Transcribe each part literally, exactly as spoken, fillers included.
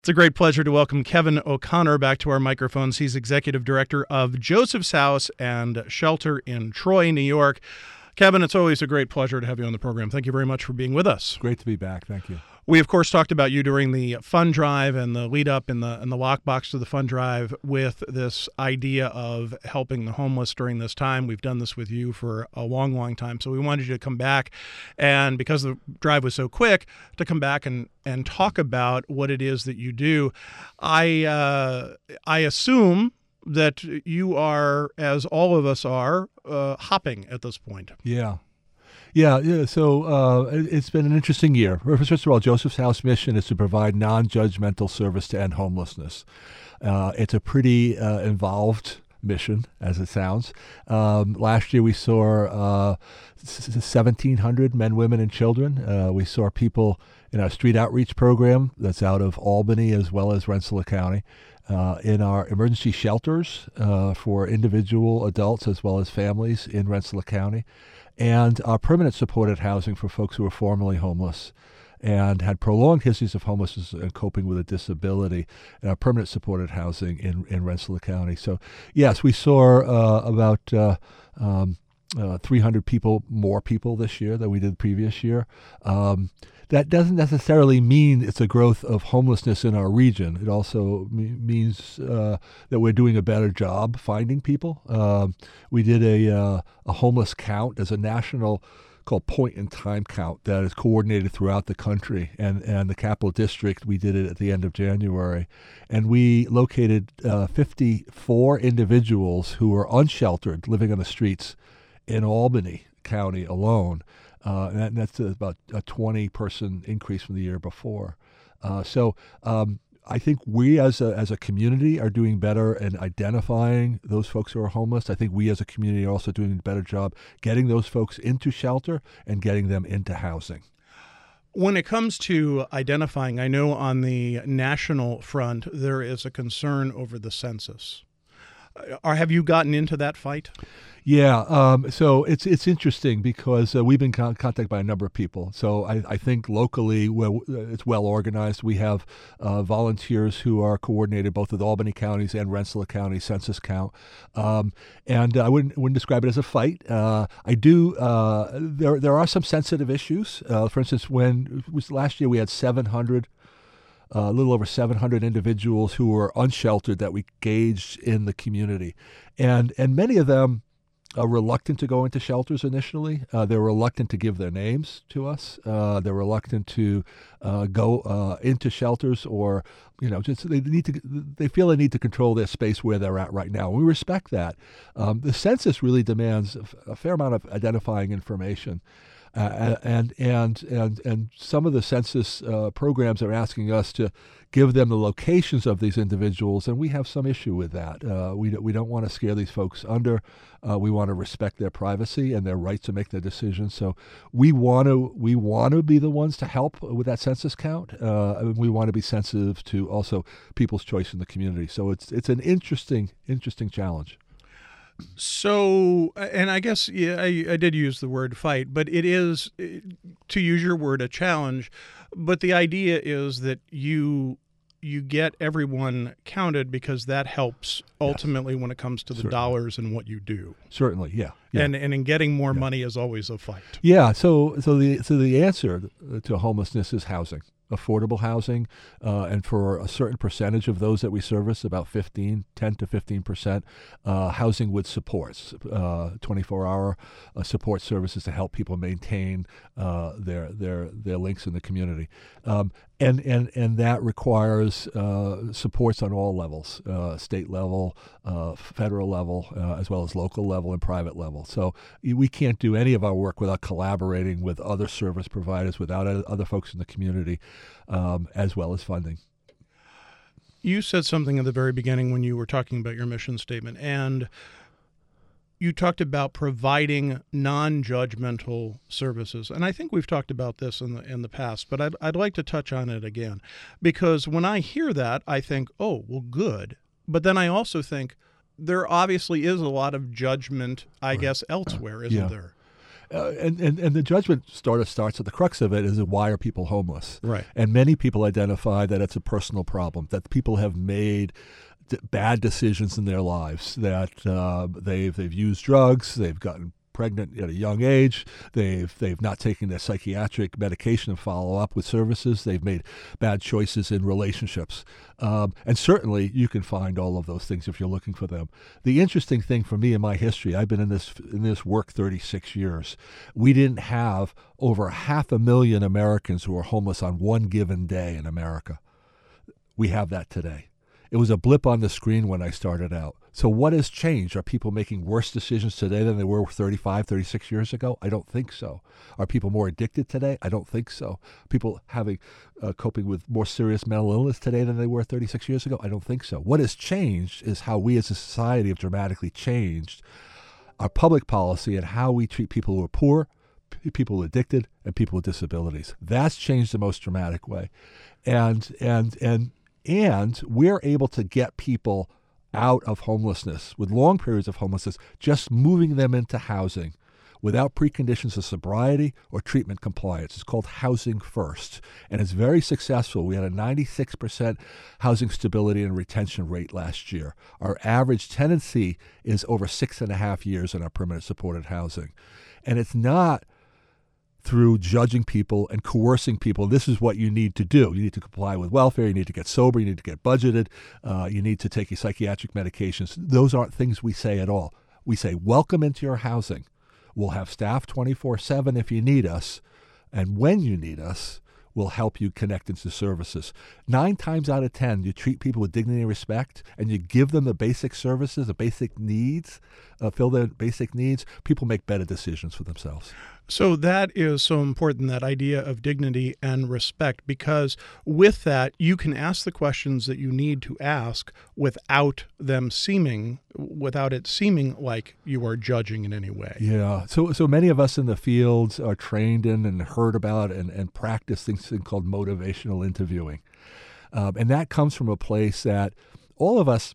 It's a great pleasure to welcome Kevin O'Connor back to our microphones. He's executive director of Joseph's House and Shelter in Troy, New York. Kevin, it's always a great pleasure to have you on the program. Thank you very much for being with us. Great to be back. Thank you. We, of course, talked about you during the fund drive and the lead up in the in the lockbox to the fund drive with this idea of helping the homeless during this time. We've done this with you for a long, long time. So we wanted you to come back, and because the drive was so quick, to come back and, and talk about what it is that you do. I uh, I assume that you are, as all of us are, uh, hopping at this point. Yeah. Yeah, yeah. So uh, it's been an interesting year. First of all, Joseph's House mission is to provide non-judgmental service to end homelessness. Uh, it's a pretty uh, involved mission, as it sounds. Um, last year we saw uh, seventeen hundred men, women, and children. Uh, we saw people in our street outreach program that's out of Albany as well as Rensselaer County. Uh, in our emergency shelters uh, for individual adults as well as families in Rensselaer County, and our permanent supported housing for folks who were formerly homeless and had prolonged histories of homelessness and coping with a disability, and our permanent supported housing in, in Rensselaer County. So, yes, we saw uh, about uh, um, uh, three hundred people, more people this year than we did the previous year. Um, That doesn't necessarily mean it's a growth of homelessness in our region. It also me- means uh, that we're doing a better job finding people. Um, we did a, uh, a homeless count as a national called point-in-time count that is coordinated throughout the country. And, and the Capital District, we did it at the end of January. And we located uh, fifty-four individuals who were unsheltered, living on the streets in Albany County alone. Uh, and, that, and that's about a twenty-person increase from the year before. Uh, so um, I think we as a, as a community are doing better in identifying those folks who are homeless. I think we as a community are also doing a better job getting those folks into shelter and getting them into housing. When it comes to identifying, I know on the national front there is a concern over the census. Or have you gotten into that fight? Yeah, um, so it's it's interesting because uh, we've been con- contacted by a number of people. So I, I think locally well, it's well organized. We have uh, volunteers who are coordinated both with Albany counties and Rensselaer County census count. Um, and I wouldn't wouldn't describe it as a fight. Uh, I do. Uh, there there are some sensitive issues. Uh, for instance, when it was last year we had seven hundred. Uh, a little over seven hundred individuals who were unsheltered that we gauged in the community. And and many of them are reluctant to go into shelters initially. Uh, they're reluctant to give their names to us. Uh, they're reluctant to uh, go uh, into shelters, or, you know, just they need to. They feel they need to control their space where they're at right now. We respect that. Um, the census really demands a, a fair amount of identifying information. Uh, and and and and some of the census uh, programs are asking us to give them the locations of these individuals, and we have some issue with that. Uh, we we don't want to scare these folks under. Uh, we want to respect their privacy and their right to make their decisions. So we want to we want to be the ones to help with that census count. Uh, and we want to be sensitive to also people's choice in the community. So it's it's an interesting interesting challenge. So, and I guess yeah, I, I did use the word fight, but it is, to use your word, a challenge. But the idea is that you you get everyone counted because that helps ultimately yes. when it comes to the Certainly. dollars and what you do. Certainly, yeah. yeah. And and in getting more yeah. money is always a fight. Yeah. So so the so the answer to homelessness is housing. Affordable housing, uh, and for a certain percentage of those that we service, about fifteen, ten to fifteen percent, uh, housing with supports, uh, twenty-four hour uh, support services to help people maintain uh, their their their links in the community. Um, and, and, and that requires uh, supports on all levels, uh, state level, uh, federal level, uh, as well as local level and private level. So we can't do any of our work without collaborating with other service providers, without other folks in the community, um, as well as funding. You said something at the very beginning when you were talking about your mission statement, and you talked about providing non-judgmental services. And I think we've talked about this in the in the past, but I'd, I'd like to touch on it again. Because when I hear that, I think, oh, well, good. But then I also think there obviously is a lot of judgment, I right. guess, elsewhere, isn't yeah. there? uh, and, and and the judgment sort of starts at the crux of it is why are people homeless? Right. And many people identify that it's a personal problem, that people have made d- bad decisions in their lives, that uh, they've they've used drugs, they've gotten pregnant at a young age, they've they've not taken their psychiatric medication and follow up with services, they've made bad choices in relationships. Um, and certainly you can find all of those things if you're looking for them. The interesting thing for me in my history, I've been in this in this work thirty-six years, we didn't have over half a million Americans who were homeless on one given day in America. We have that today. It was a blip on the screen when I started out. So what has changed? Are people making worse decisions today than they were thirty-five, thirty-six years ago? I don't think so. Are people more addicted today? I don't think so. People having uh, coping with more serious mental illness today than they were thirty-six years ago? I don't think so. What has changed is how we as a society have dramatically changed our public policy and how we treat people who are poor, people addicted, and people with disabilities. That's changed the most dramatic way. And and and And we're able to get people out of homelessness with long periods of homelessness, just moving them into housing without preconditions of sobriety or treatment compliance. It's called Housing First, and it's very successful. We had a ninety-six percent housing stability and retention rate last year. Our average tenancy is over six and a half years in our permanent supported housing. And it's not through judging people and coercing people. This is what you need to do. You need to comply with welfare. You need to get sober. You need to get budgeted. Uh, you need to take your psychiatric medications. Those aren't things we say at all. We say, welcome into your housing. We'll have staff twenty-four seven if you need us. And when you need us, we'll help you connect into services. Nine times out of ten, you treat people with dignity and respect, and you give them the basic services, the basic needs, uh, fill their basic needs, people make better decisions for themselves. So that is so important, that idea of dignity and respect, because with that, you can ask the questions that you need to ask without them seeming, without it seeming like you are judging in any way. Yeah. So so many of us in the fields are trained in and heard about and, and practice things called motivational interviewing. Um, and that comes from a place that all of us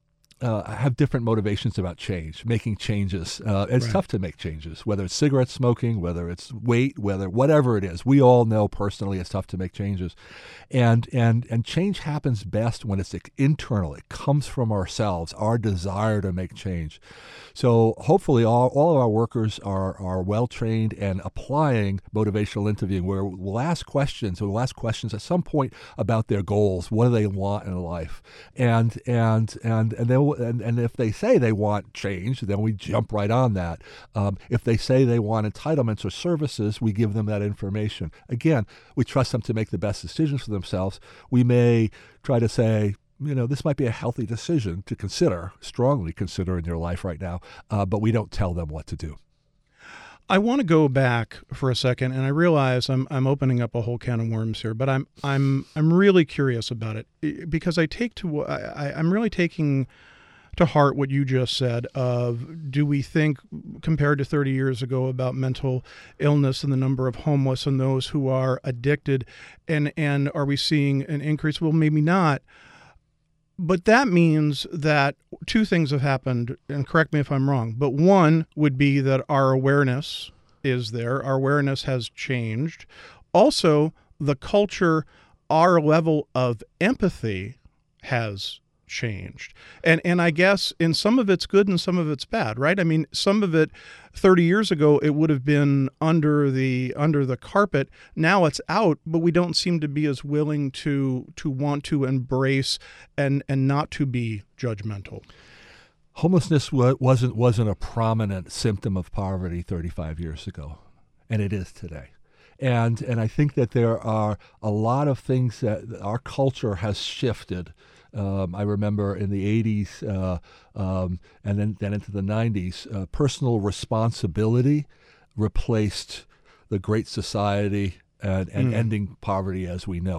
Uh, have different motivations about change, making changes. Uh, it's Right. tough to make changes, whether it's cigarette smoking, whether it's weight, whether whatever it is. We all know personally it's tough to make changes, and and and change happens best when it's internal. It comes from ourselves, our desire to make change. So hopefully, all all of our workers are are well trained and applying motivational interviewing, where we'll ask questions. We'll ask questions at some point about their goals. What do they want in life? And and and and then. And, and if they say they want change, then we jump right on that. Um, if they say they want entitlements or services, we give them that information. Again, we trust them to make the best decisions for themselves. We may try to say, you know, this might be a healthy decision to consider, strongly consider in your life right now, uh, but we don't tell them what to do. I want to go back for a second, and I realize I'm I'm opening up a whole can of worms here, but I'm I'm I'm really curious about it, because I take to I, I'm really taking to heart what you just said of, do we think compared to thirty years ago about mental illness and the number of homeless and those who are addicted, and and are we seeing an increase? Well, maybe not. But that means that two things have happened, and correct me if I'm wrong, but one would be that our awareness is there. Our awareness has changed. Also, the culture, our level of empathy has changed. And and I guess in some of it's good and some of it's bad, right? I mean, some of it thirty years ago, it would have been under the under the carpet. Now it's out, but we don't seem to be as willing to to want to embrace and and not to be judgmental. Homelessness wa- wasn't wasn't a prominent symptom of poverty thirty-five years ago, and it is today. And and I think that there are a lot of things that our culture has shifted. Um, I remember in the eighties uh, um, and then, then into the nineties, uh, personal responsibility replaced the Great Society and, and mm. ending poverty as we know it.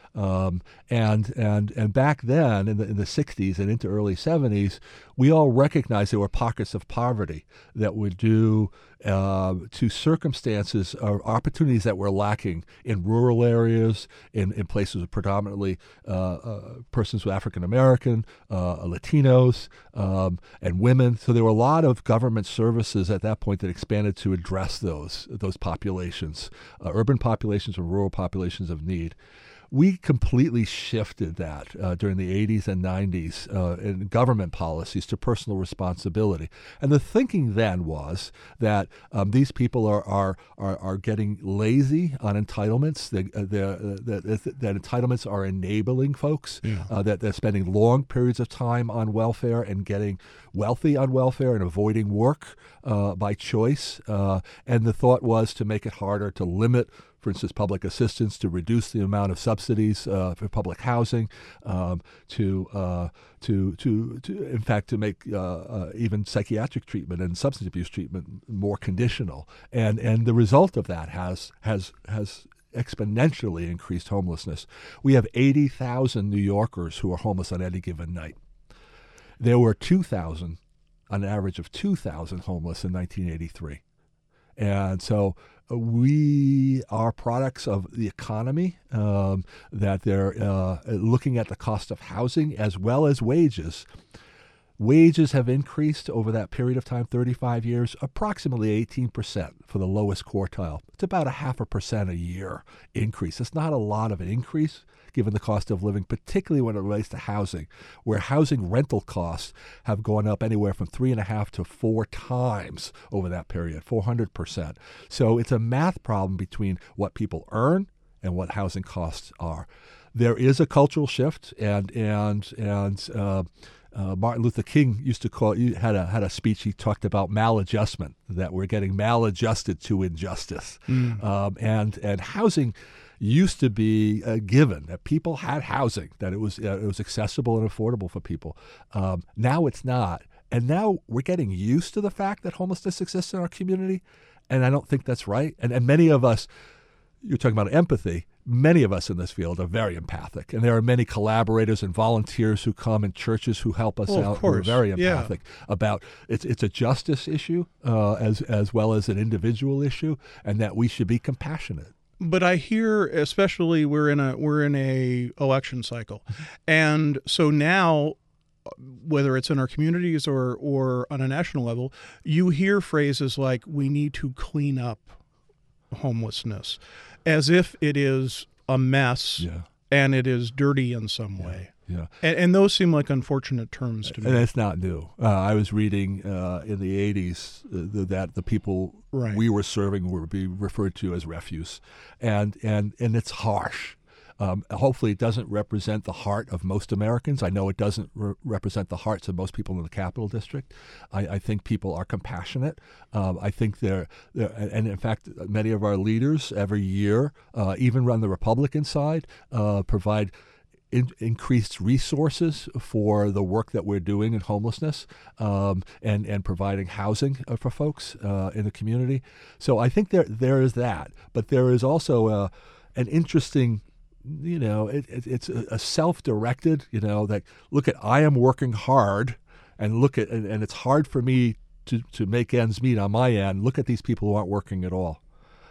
Um, and and and back then, in the in the sixties and into early seventies, we all recognized there were pockets of poverty that were due uh, to circumstances or opportunities that were lacking in rural areas, in, in places with predominantly uh, uh, persons with African American, uh, Latinos, um, and women. So there were a lot of government services at that point that expanded to address those those populations, uh, urban populations or rural populations of need. We completely shifted that uh, during the eighties and nineties uh, in government policies to personal responsibility. And the thinking then was that um, these people are, are are are getting lazy on entitlements, they, uh, they're, uh, that, that entitlements are enabling folks, Yeah. uh, that they're spending long periods of time on welfare and getting wealthy on welfare and avoiding work uh, by choice. Uh, and the thought was to make it harder to limit, for instance, public assistance, to reduce the amount of subsidies uh, for public housing, um, to, uh, to, to, to, in fact, to make uh, uh, even psychiatric treatment and substance abuse treatment more conditional. And and the result of that has has has exponentially increased homelessness. We have eighty thousand New Yorkers who are homeless on any given night. There were two thousand, on an average of two thousand homeless in nineteen eighty-three. And so we are products of the economy, um, that they're uh, looking at the cost of housing as well as wages. Wages have increased over that period of time, thirty-five years, approximately eighteen percent for the lowest quartile. It's about a half a percent a year increase. It's not a lot of an increase given the cost of living, particularly when it relates to housing, where housing rental costs have gone up anywhere from three and a half to four times over that period, four hundred percent. So it's a math problem between what people earn and what housing costs are. There is a cultural shift, and and and uh, uh, Martin Luther King used to call had a had a speech. He talked about maladjustment, that we're getting maladjusted to injustice, mm. um, and and housing used to be a given, that people had housing, that it was uh, it was accessible and affordable for people. Um, now it's not, and now we're getting used to the fact that homelessness exists in our community, and I don't think that's right. And and many of us, you're talking about empathy. Many of us in this field are very empathic, and there are many collaborators and volunteers who come in churches who help us well, out. Who are very empathic yeah. about it's it's a justice issue uh, as as well as an individual issue, and that we should be compassionate. But I hear, especially we're in a we're in a election cycle, and so now, whether it's in our communities or or on a national level, you hear phrases like "we need to clean up homelessness," as if it is a mess yeah. and it is dirty in some yeah. way. Yeah, and, and those seem like unfortunate terms to me. And that's not new. Uh, I was reading uh, in the eighties uh, the, that the people right. we were serving were being referred to as refuse, and and and it's harsh. Um, hopefully, it doesn't represent the heart of most Americans. I know it doesn't re- represent the hearts of most people in the Capital District. I, I think people are compassionate. Um, I think they're, they're, and in fact, many of our leaders every year, uh, even on the Republican side, uh, provide In, increased resources for the work that we're doing in homelessness, um, and and providing housing uh, for folks uh, in the community. So I think there there is that, but there is also uh, an interesting, you know, it, it, it's a, a self-directed, you know, that look at I am working hard, and look at and, and it's hard for me to to make ends meet on my end. Look at these people who aren't working at all,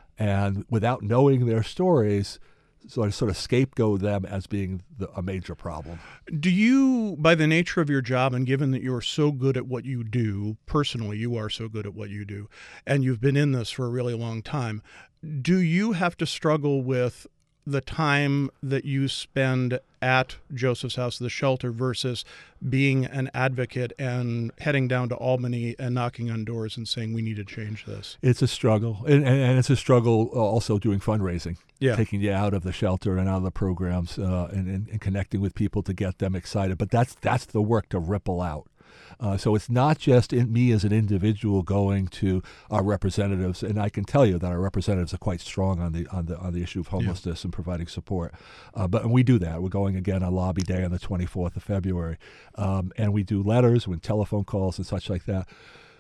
and without knowing their stories. So I sort of scapegoat them as being the, a major problem. Do you, by the nature of your job, and given that you're so good at what you do, personally you are so good at what you do, and you've been in this for a really long time, do you have to struggle with the time that you spend at Joseph's House, the shelter, versus being an advocate and heading down to Albany and knocking on doors and saying, we need to change this? It's a struggle. And, and, and it's a struggle also doing fundraising, yeah. taking you out of the shelter and out of the programs uh, and, and, and connecting with people to get them excited. But that's that's the work to ripple out. Uh, so it's not just in me as an individual going to our representatives, and I can tell you that our representatives are quite strong on the on the on the issue of homelessness yeah. and providing support. Uh, but and we do that. We're going again on Lobby Day on the twenty-fourth of February, um, and we do letters, and telephone calls, and such like that.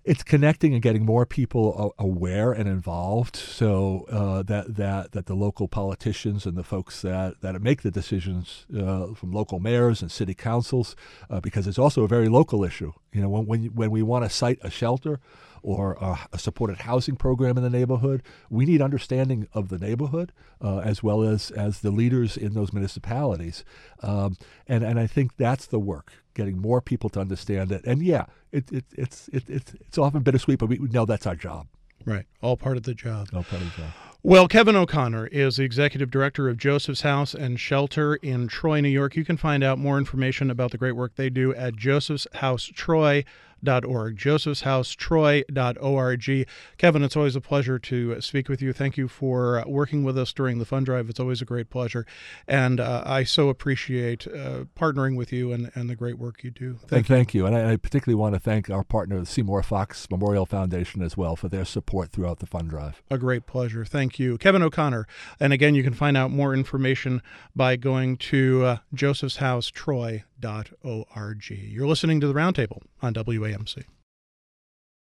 it's connecting and getting more people a- aware and involved, so uh, that that that the local politicians and the folks that, that make the decisions, uh, from local mayors and city councils, uh, because it's also a very local issue. You know, when when, you, when we want to site a shelter or a, a supported housing program in the neighborhood, we need understanding of the neighborhood uh, as well as as the leaders in those municipalities, um, and and I think that's the work. Getting more people to understand it, and yeah, it, it, it's it, it's it's often bittersweet, but we know that's our job. Right, all part of the job. All part of the job. Well, Kevin O'Connor is the executive director of Joseph's House and Shelter in Troy, New York. You can find out more information about the great work they do at josephs house troy dot org, josephs house troy dot org. Kevin, it's always a pleasure to speak with you. Thank you for working with us during the fund drive. It's always a great pleasure. And uh, I so appreciate uh, partnering with you and, and the great work you do. Thank, Thank you. Thank you. And I, I particularly want to thank our partner, the Seymour Fox Memorial Foundation, as well, for their support throughout the fund drive. A great pleasure. Thank you. Kevin O'Connor. And again, you can find out more information by going to uh, josephs house troy dot org. You're listening to The Roundtable on W A M C.